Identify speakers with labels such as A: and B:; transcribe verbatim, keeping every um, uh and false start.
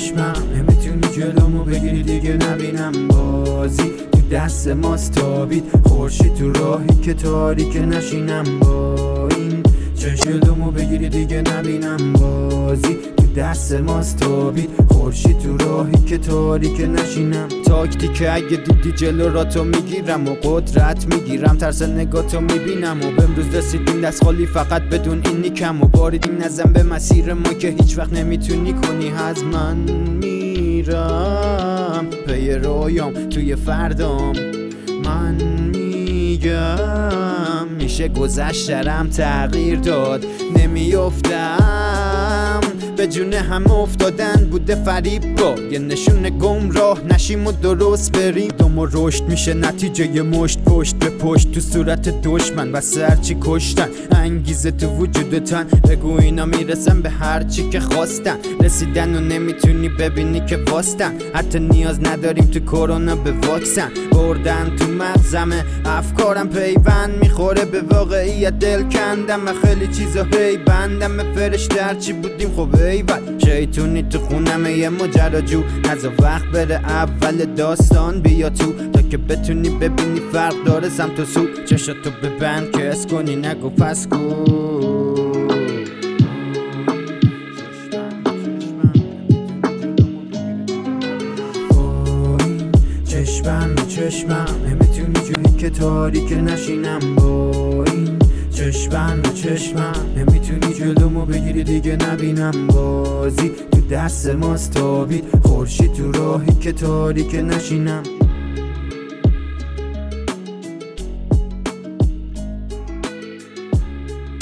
A: چشمم نمیتونی جلومو بگیری دیگه نبینم بازی تو دست ماست تابید خورشید تو راهی که تاریک نشینم با این چشم جلومو بگیری دیگه نبینم بازی تو دست ماست تابید خورشید تو راهی که تاریک نشینم تاکتیک اگه دیدی جلو را تو میگیرم و قدرت میگیرم ترس نگاه میبینم و بمروز رسیدیم دست خالی فقط بدون این نیکم و باریدیم نزن به مسیر ما که هیچ وقت نمیتونی کنی از من میرم پی رویام توی فردام من میگم میشه گذشترم تغییر داد نمیافتم به جون هم افتادن بوده فریب با یه نشون گمراه نشیم و درست بریم دم و رشد میشه نتیجه مشت پشت به پشت تو صورت دشمن و سرچی کشتن انگیزه تو وجود تن بگو اینا میرسن به هرچی که خواستن رسیدن و نمیتونی ببینی که واستن حتی نیاز نداریم تو کرونا به واکسن بردن تو مغزمه افکارم پیوند میخوره به واقعیت دل کندم و خیلی چیزا هی بندم به فرشته هرچی بودیم خب ایول شیطونی تو خونمه یه ماجراجو نزا وقت بره اول داستان بیا تو تا که بتونی ببینی فرق داره سمت و سو چشاتو ببند که اس کنی نگو پس کو چشمم چشمم نمیتونی جوری که تاریک نشینم با این چشمم چشمم نمیتونی جلومو بگیری دیگه نبینم بازی تو دست ماست تابید خورشید تو راهی که تاریک نشینم